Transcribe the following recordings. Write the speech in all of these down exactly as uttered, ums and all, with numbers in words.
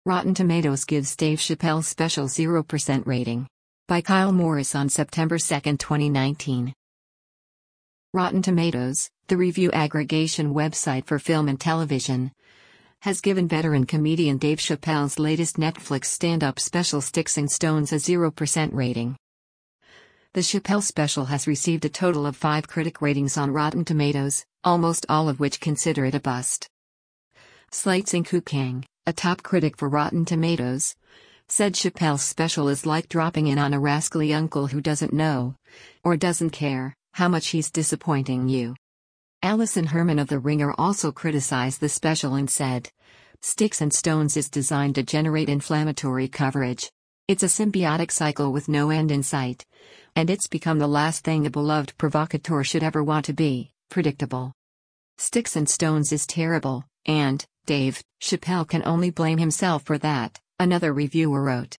Rotten Tomatoes gives Dave Chappelle's special zero percent rating. By Kyle Morris on September second, twenty nineteen. Rotten Tomatoes, the review aggregation website for film and television, has given veteran comedian Dave Chappelle's latest Netflix stand-up special Sticks and Stones a zero percent rating. The Chappelle special has received a total of five critic ratings on Rotten Tomatoes, almost all of which consider it a bust. Sleitzing Kang, a top critic for Rotten Tomatoes, said Chappelle's special is like dropping in on a rascally uncle who doesn't know, or doesn't care, how much he's disappointing you. Alison Herman of The Ringer also criticized the special and said, Sticks and Stones is designed to generate inflammatory coverage. It's a symbiotic cycle with no end in sight. And it's become the last thing a beloved provocateur should ever want to be, predictable. Sticks and Stones is terrible, and, Dave Chappelle can only blame himself for that, another reviewer wrote.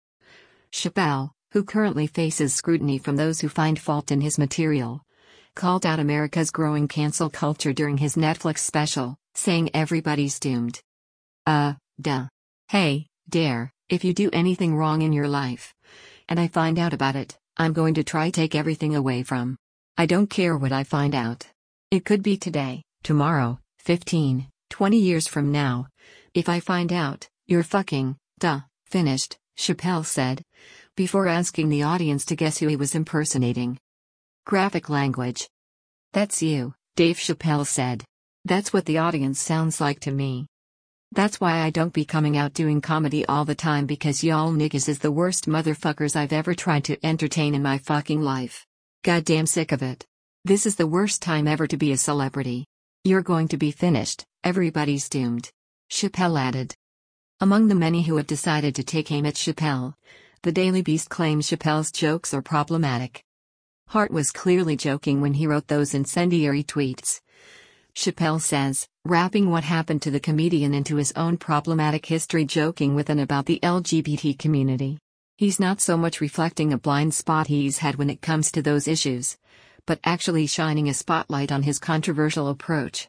Chappelle, who currently faces scrutiny from those who find fault in his material, called out America's growing cancel culture during his Netflix special, saying everybody's doomed. Uh, duh. Hey, dare, if you do anything wrong in your life, and I find out about it, I'm going to try take everything away from. I don't care what I find out. It could be today, tomorrow, fifteen, twenty years from now. If I find out, you're fucking, duh, finished, Chappelle said, before asking the audience to guess who he was impersonating. Graphic language. That's you, Dave Chappelle said. That's what the audience sounds like to me. That's why I don't be coming out doing comedy all the time, because y'all niggas is the worst motherfuckers I've ever tried to entertain in my fucking life. Goddamn sick of it. This is the worst time ever to be a celebrity. You're going to be finished, everybody's doomed. Chappelle added. Among the many who have decided to take aim at Chappelle, the Daily Beast claims Chappelle's jokes are problematic. Hart was clearly joking when he wrote those incendiary tweets. Chappelle says, wrapping what happened to the comedian into his own problematic history, joking with and about the L G B T community. He's not so much reflecting a blind spot he's had when it comes to those issues, but actually shining a spotlight on his controversial approach.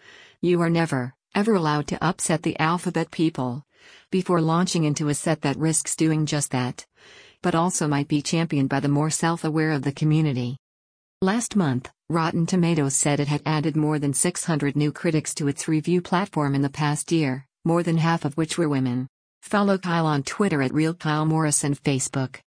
You are never, ever allowed to upset the alphabet people, before launching into a set that risks doing just that, but also might be championed by the more self-aware of the community. Last month, Rotten Tomatoes said it had added more than six hundred new critics to its review platform in the past year, more than half of which were women. Follow Kyle on Twitter at Real Kyle Morris and Facebook.